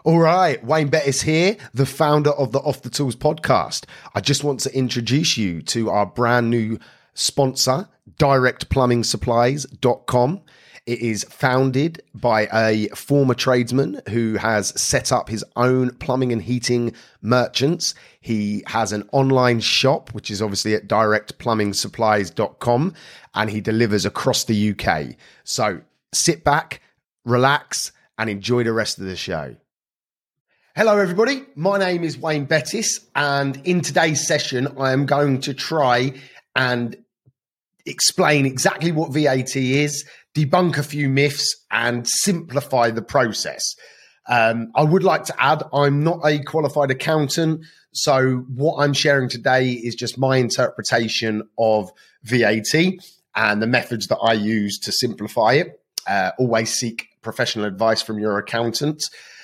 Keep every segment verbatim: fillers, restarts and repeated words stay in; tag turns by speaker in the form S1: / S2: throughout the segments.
S1: All right, Wayne Bettis here, the founder of the Off the Tools podcast. I just want to introduce you to our brand new sponsor, direct plumbing supplies dot com. It is founded by a former tradesman who has set up his own plumbing and heating merchants. He has an online shop, which is obviously at direct plumbing supplies dot com, and he delivers across the U K. So sit back, relax, and enjoy the rest of the show. Hello, everybody. My name is Wayne Bettis, and in today's session, I am going to try and explain exactly what V A T is, debunk a few myths, and simplify the process. Um, I would like to add, I'm not a qualified accountant, so what I'm sharing today is just my interpretation of V A T and the methods that I use to simplify it. Uh, always seek professional advice from your accountant.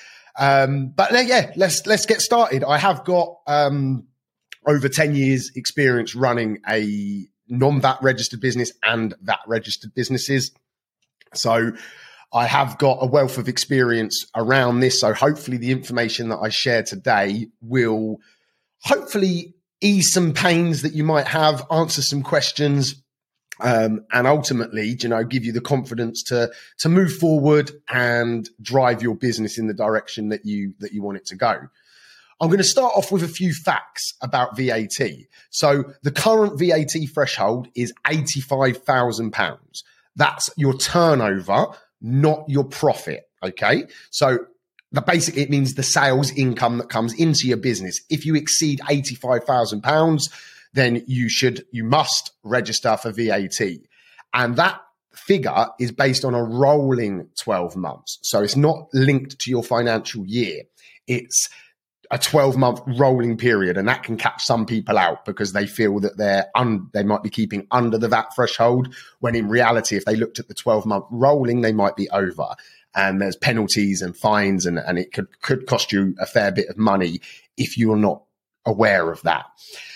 S1: Um, but yeah, let's let's get started. I have got um, over ten years experience running a non-V A T registered business and V A T registered businesses. So I have got a wealth of experience around this. So hopefully the information that I share today will hopefully ease some pains that you might have, answer some questions, um, and ultimately, you know, give you the confidence to to move forward and drive your business in the direction that you that you want it to go. I'm going to start off with a few facts about V A T. So the current V A T threshold is eighty-five thousand pounds. That's your turnover, not your profit. Okay. So that basically it means the sales income that comes into your business. If you exceed eighty-five thousand pounds, then you should, you must register for V A T. And that figure is based on a rolling twelve months. So it's not linked to your financial year. It's a twelve month rolling period, and that can catch some people out because they feel that they're un- they might be keeping under the V A T threshold, when in reality, if they looked at the twelve month rolling, they might be over. And there's penalties and fines, and, and it could, could cost you a fair bit of money if you're not aware of that.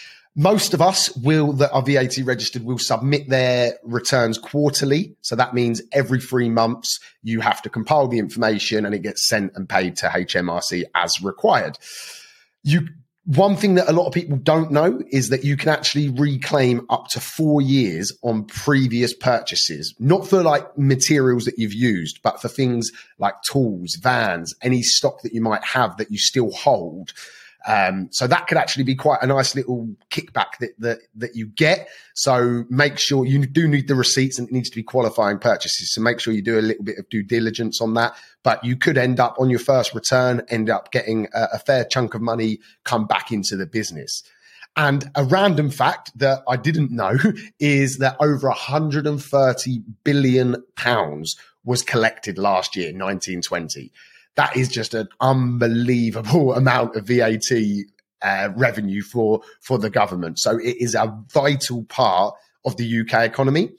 S1: Most of us will that are V A T registered will submit their returns quarterly. So that means every three months you have to compile the information and it gets sent and paid to H M R C as required. You one thing that a lot of people don't know is that you can actually reclaim up to four years on previous purchases, not for like materials that you've used, but for things like tools, vans, any stock that you might have that you still hold. Um, so that could actually be quite a nice little kickback that, that, that you get. So make sure you do need the receipts, and it needs to be qualifying purchases. So make sure you do a little bit of due diligence on that, but you could end up on your first return, end up getting a, a fair chunk of money come back into the business. And a random fact that I didn't know is that over one hundred thirty billion pounds was collected last year, nineteen twenty. That is just an unbelievable amount of V A T uh, revenue for, for the government. So it is a vital part of the U K economy.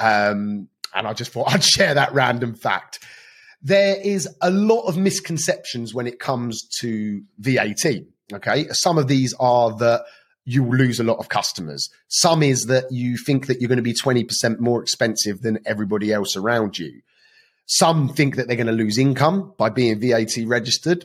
S1: Um, and I just thought I'd share that random fact. There is a lot of misconceptions when it comes to V A T. Okay. Some of these are that you will lose a lot of customers. Some is that you think that you're going to be twenty percent more expensive than everybody else around you. Some think that they're going to lose income by being V A T registered.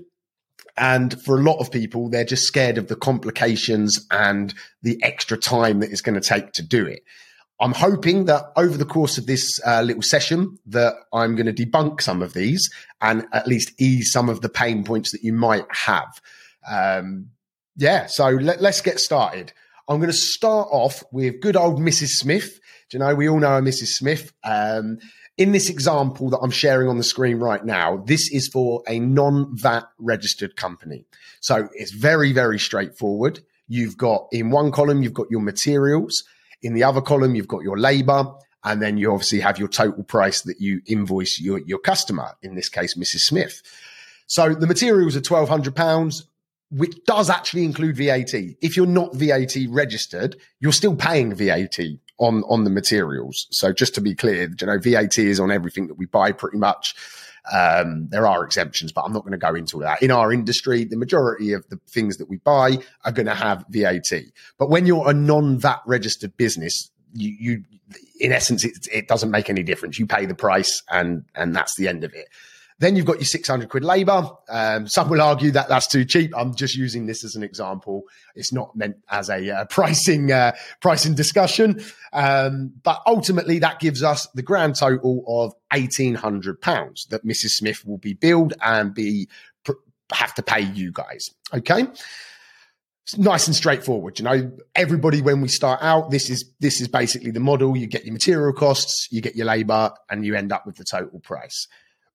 S1: And for a lot of people, they're just scared of the complications and the extra time that it's going to take to do it. I'm hoping that over the course of this uh, little session that I'm going to debunk some of these and at least ease some of the pain points that you might have. Um, yeah, so let, let's get started. I'm going to start off with good old Missus Smith. Do you know, we all know a Missus Smith. Um, In this example that I'm sharing on the screen right now, this is for a non-V A T registered company. So it's very, very straightforward. You've got in one column, you've got your materials. In the other column, you've got your labor. And then you obviously have your total price that you invoice your, your customer, in this case, Missus Smith. So the materials are twelve hundred pounds, which does actually include V A T. If you're not V A T registered, you're still paying V A T on, on the materials. So just to be clear, you know, V A T is on everything that we buy pretty much. Um, there are exemptions, but I'm not going to go into that. In our industry, the majority of the things that we buy are going to have V A T. But when you're a non-V A T registered business, you, you in essence, it, it doesn't make any difference. You pay the price and, and that's the end of it. Then you've got your six hundred quid labour. Um, some will argue that that's too cheap. I'm just using this as an example. It's not meant as a uh, pricing uh, pricing discussion. Um, but ultimately, that gives us the grand total of eighteen hundred pounds that Missus Smith will be billed and be pr- have to pay you guys. Okay. It's nice and straightforward. You know, everybody, when we start out, this is this is basically the model. You get your material costs, you get your labour, and you end up with the total price.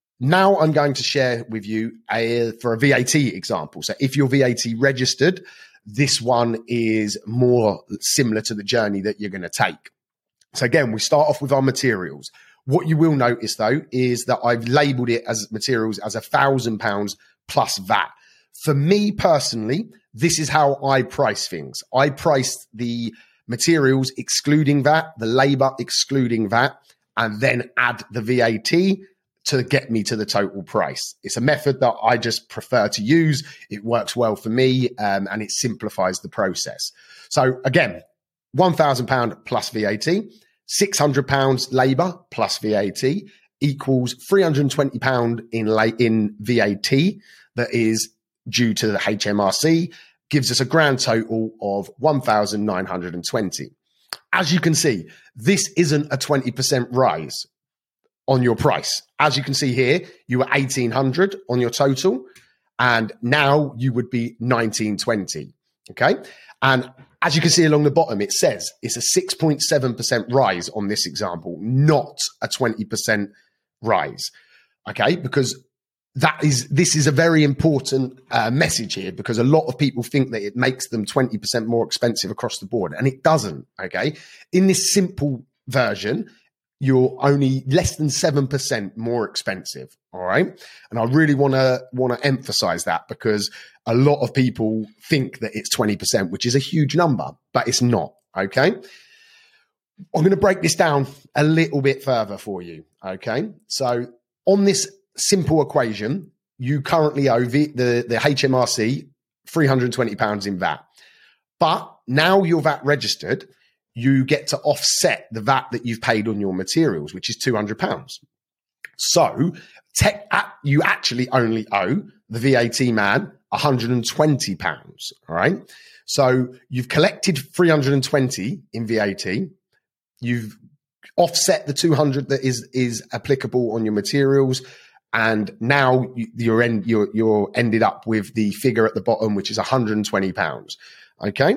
S1: Now I'm going to share with you a, for a V A T example. So if you're V A T registered, this one is more similar to the journey that you're going to take. So again, we start off with our materials. What you will notice though, is that I've labeled it as materials as a thousand pounds plus V A T. For me personally, this is how I price things. I price the materials excluding V A T, the labor excluding V A T, and then add the V A T to get me to the total price. It's a method that I just prefer to use. It works well for me, um, and it simplifies the process. So again, one thousand pounds plus V A T, six hundred pounds labour plus V A T equals three hundred twenty pounds in, la- in V A T that is due to the H M R C, gives us a grand total of one thousand nine hundred twenty. As you can see, this isn't a twenty percent rise on your price. As you can see here, you were eighteen hundred on your total, and now you would be nineteen twenty. Okay. And as you can see along the bottom, it says it's a six point seven percent rise on this example, not a twenty percent rise. Okay. Because that is, this is a very important uh, message here, because a lot of people think that it makes them twenty percent more expensive across the board, and it doesn't. Okay. In this simple version, you're only less than seven percent more expensive. All right. And I really want to want to emphasize that, because a lot of people think that it's twenty percent, which is a huge number, but it's not. Okay. I'm going to break this down a little bit further for you. Okay. So on this simple equation, you currently owe the, the, the H M R C three hundred twenty pounds in V A T, but now you're V A T registered, you get to offset the V A T that you've paid on your materials, which is two hundred pounds. So te- you actually only owe the V A T man one hundred twenty pounds. All right. So you've collected three hundred twenty in V A T. You've offset the two hundred that is, is applicable on your materials. And now you're, end, you're, you're ended up with the figure at the bottom, which is one hundred twenty pounds. Okay.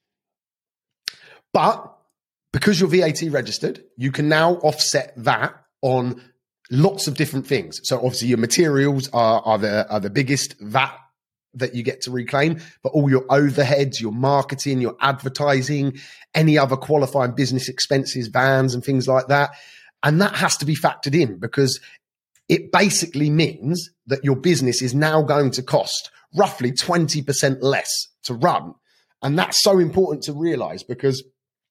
S1: But because you're V A T registered, you can now offset that on lots of different things. So obviously your materials are, are the are the biggest V A T that you get to reclaim, but all your overheads, your marketing, your advertising, any other qualifying business expenses, vans and things like that. And that has to be factored in, because it basically means that your business is now going to cost roughly twenty percent less to run. And that's so important to realize, because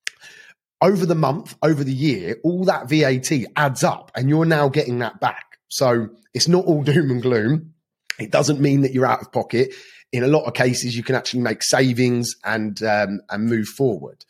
S1: over the month, over the year, all that V A T adds up, and you're now getting that back. So it's not all doom and gloom. It doesn't mean that you're out of pocket. In a lot of cases, you can actually make savings and um, and move forward.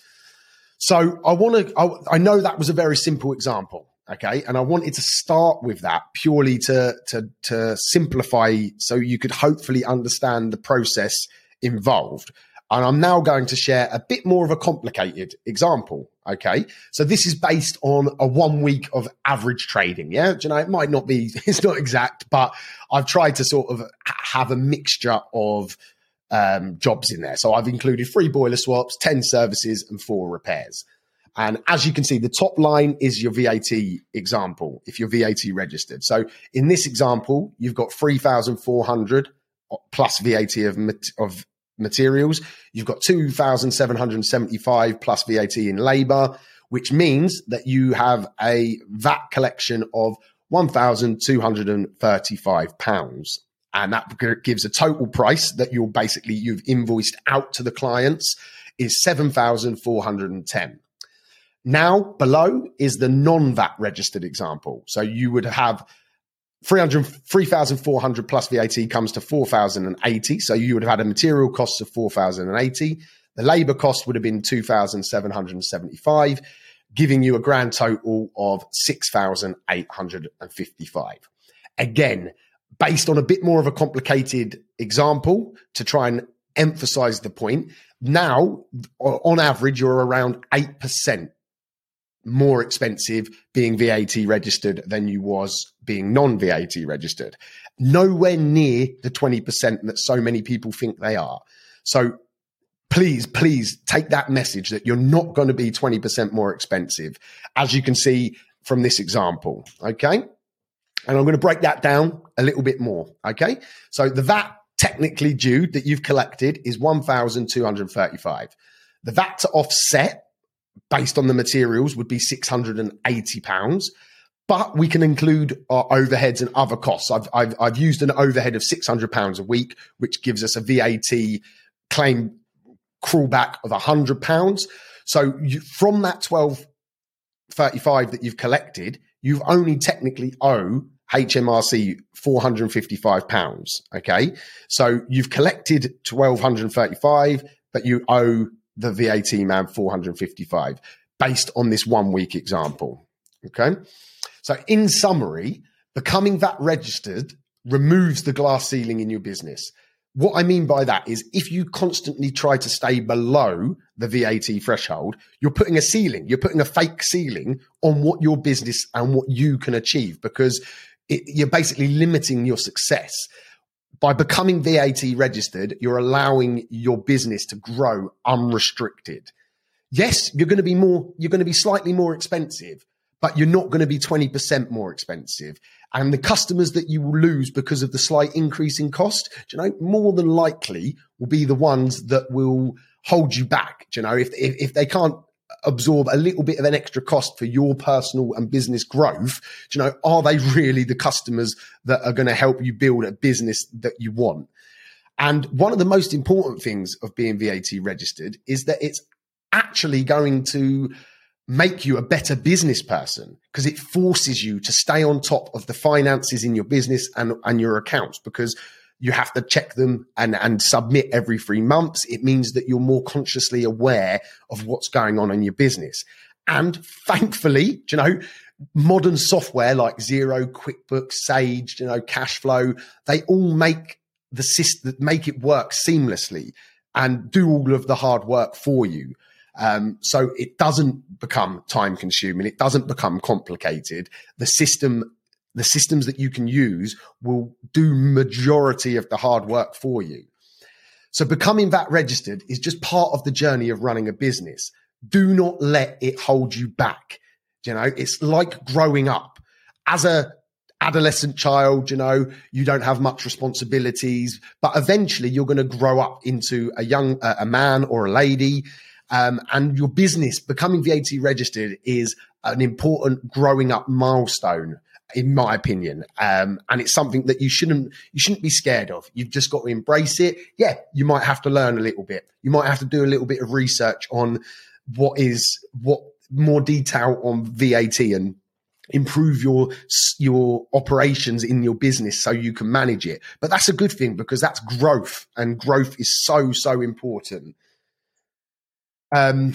S1: So I want to. I, I know that was a very simple example, okay, and I wanted to start with that purely to to to simplify, so you could hopefully understand the process involved. And I'm now going to share a bit more of a complicated example. Okay. So this is based on a one week of average trading. Yeah. Do you know, it might not be, it's not exact, but I've tried to sort of have a mixture of um, jobs in there. So I've included three boiler swaps, ten services and four repairs. And as you can see, the top line is your V A T example, if you're V A T registered. So in this example, you've got three thousand four hundred plus V A T of, of materials. You've got two thousand seven hundred seventy-five plus V A T in labor, which means that you have a V A T collection of one thousand two hundred thirty-five pounds. And that gives a total price that you're basically, you've invoiced out to the clients is seven thousand four hundred ten. Now below is the non-V A T registered example. So you would have three thousand four hundred plus V A T comes to four thousand eighty. So you would have had a material cost of four thousand eighty. The labor cost would have been two thousand seven hundred seventy-five, giving you a grand total of six thousand eight hundred fifty-five. Again, based on a bit more of a complicated example to try and emphasize the point. Now, on average, you're around eight percent more expensive being V A T registered than you was being non-V A T registered. Nowhere near the twenty percent that so many people think they are. So please, please take that message that you're not going to be twenty percent more expensive, as you can see from this example. Okay. And I'm going to break that down a little bit more. Okay. So the V A T technically due that you've collected is one thousand two hundred thirty-five. The V A T to offset based on the materials would be six hundred eighty pounds, but we can include our overheads and other costs. I've, I've, I've used an overhead of six hundred pounds a week, which gives us a V A T claim crawlback of one hundred pounds. So you, from that twelve thirty-five that you've collected, you've only technically owe H M R C four hundred fifty-five pounds. Okay. So you've collected twelve thirty-five, but you owe the V A T man four hundred fifty-five based on this one week example. Okay. So in summary, becoming V A T registered removes the glass ceiling in your business. What I mean by that is if you constantly try to stay below the V A T threshold, you're putting a ceiling, you're putting a fake ceiling on what your business and what you can achieve, because it, you're basically limiting your success. By becoming V A T registered, you're allowing your business to grow unrestricted. Yes, you're going to be more, you're going to be slightly more expensive, but you're not going to be twenty percent more expensive. And the customers that you will lose because of the slight increase in cost, do you know, more than likely will be the ones that will hold you back. Do you know, if, if, if they can't absorb a little bit of an extra cost for your personal and business growth, do you know, are they really the customers that are going to help you build a business that you want? And one of the most important things of being V A T registered is that it's actually going to make you a better business person, because it forces you to stay on top of the finances in your business and, and your accounts, because you have to check them and, and submit every three months. It means that you're more consciously aware of what's going on in your business. And thankfully, you know, modern software like Xero, QuickBooks, Sage, you know, Cashflow, they all make the system, make it work seamlessly and do all of the hard work for you. Um, so it doesn't become time consuming. It doesn't become complicated. The system, the systems that you can use will do majority of the hard work for you. So becoming V A T registered is just part of the journey of running a business. Do not let it hold you back. You know, it's like growing up as a adolescent child. You know, you don't have much responsibilities, but eventually you're going to grow up into a young, uh, a man or a lady. Um, and your business becoming V A T registered is an important growing up milestone, in my opinion. Um, and it's something that you shouldn't, you shouldn't be scared of. You've just got to embrace it. Yeah. You might have to learn a little bit. You might have to do a little bit of research on what is, what more detail on V A T and improve your, your operations in your business so you can manage it. But that's a good thing, because that's growth, and growth is so, so important. Um,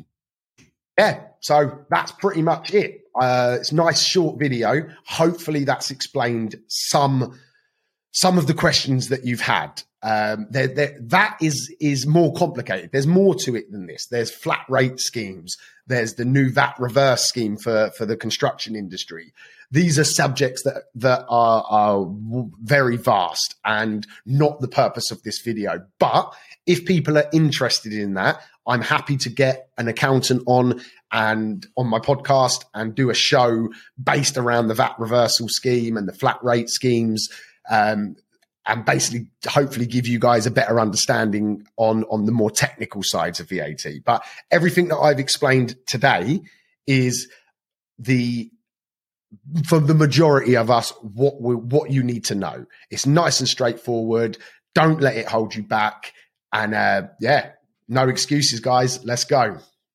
S1: yeah, so that's pretty much it. Uh, it's a nice short video. Hopefully that's explained some, some of the questions that you've had. Um, there, there, that is, is more complicated. There's more to it than this. There's flat rate schemes. There's the new V A T reverse scheme for, for the construction industry. These are subjects that, that are, are very vast and not the purpose of this video. But if people are interested in that, I'm happy to get an accountant on and on my podcast and do a show based around the V A T reversal scheme and the flat rate schemes, um, and basically hopefully give you guys a better understanding on, on the more technical sides of V A T. But everything that I've explained today is the, for the majority of us, what we, what you need to know. It's nice and straightforward. Don't let it hold you back. And uh, yeah, no excuses, guys. Let's go.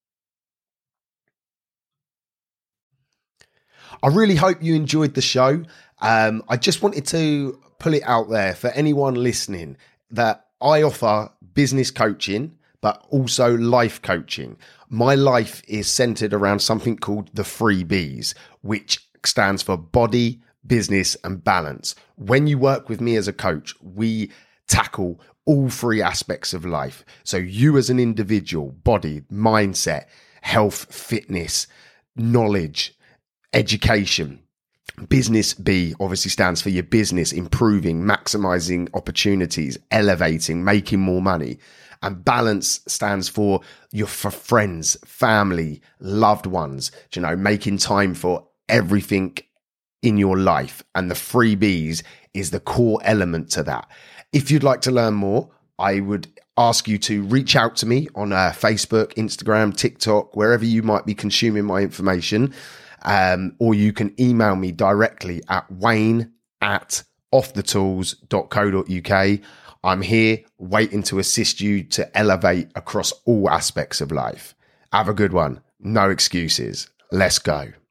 S1: I really hope you enjoyed the show. Um, I just wanted to pull it out there for anyone listening that I offer business coaching, but also life coaching. My life is centered around something called the three B's, which stands for body, business, and balance. When you work with me as a coach, we tackle all three aspects of life. So you as an individual, body, mindset, health, fitness, knowledge, education. Business B obviously stands for your business, improving, maximizing opportunities, elevating, making more money. And balance stands for your for friends, family, loved ones, you know, making time for everything in your life. And the three B's is the core element to that. If you'd like to learn more, I would ask you to reach out to me on uh, Facebook, Instagram, TikTok, wherever you might be consuming my information. Um, or you can email me directly at wayne at off the tools dot co dot uk. I'm here waiting to assist you to elevate across all aspects of life. Have a good one. No excuses. Let's go.